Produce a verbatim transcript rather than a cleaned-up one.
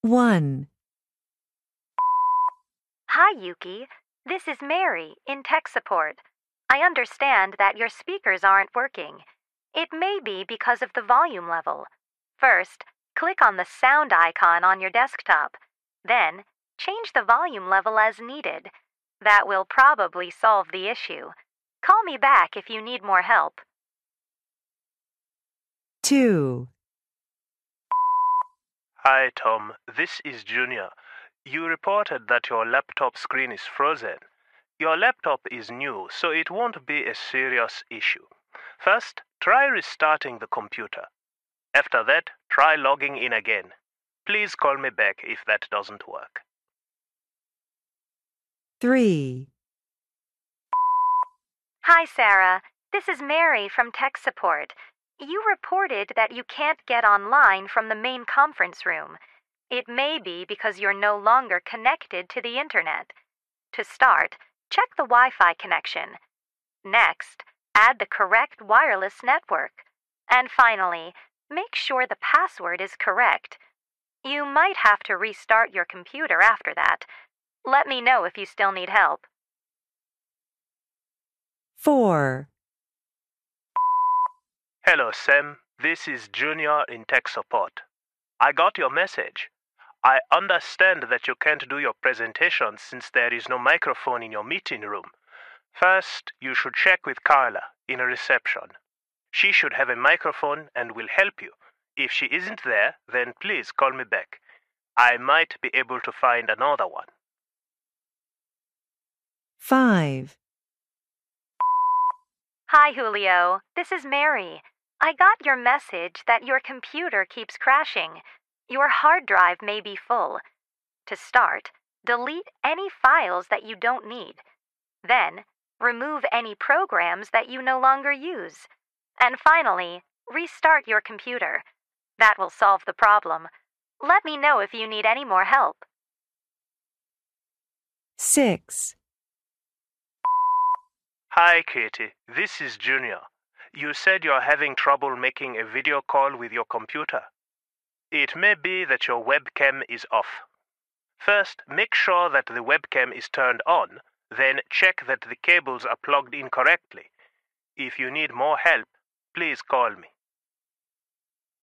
one. Hi, Yuki. This is Mary in tech support. I understand that your speakers aren't working. It may be because of the volume level. First, click on the sound icon on your desktop. Then, change the volume level as needed. That will probably solve the issue. Call me back if you need more help. two. Hi, Tom. This is Junior. You reported that your laptop screen is frozen. Your laptop is new, so it won't be a serious issue. First, try restarting the computer. After that, try logging in again. Please call me back if that doesn't work. three. Hi, Sarah. This is Mary from tech support. You reported that you can't get online from the main conference room. It may be because you're no longer connected to the internet. To start, check the Wi-Fi connection. Next, add the correct wireless network. And finally, make sure the password is correct. You might have to restart your computer after that. Let me know if you still need help. four. Hello, Sam. This is Junior in tech support. I got your message. I understand that you can't do your presentation since there is no microphone in your meeting room. First, you should check with Carla in reception. She should have a microphone and will help you. If she isn't there, then please call me back. I might be able to find another one. five. Hi, Julio. This is Mary. I got your message that your computer keeps crashing. Your hard drive may be full. To start, delete any files that you don't need. Then, remove any programs that you no longer use. And finally, restart your computer. That will solve the problem. Let me know if you need any more help. six. Hi, Katie. This is Junior. You said you're having trouble making a video call with your computer. It may be that your webcam is off. First, make sure that the webcam is turned on, then check that the cables are plugged in correctly. If you need more help, please call me.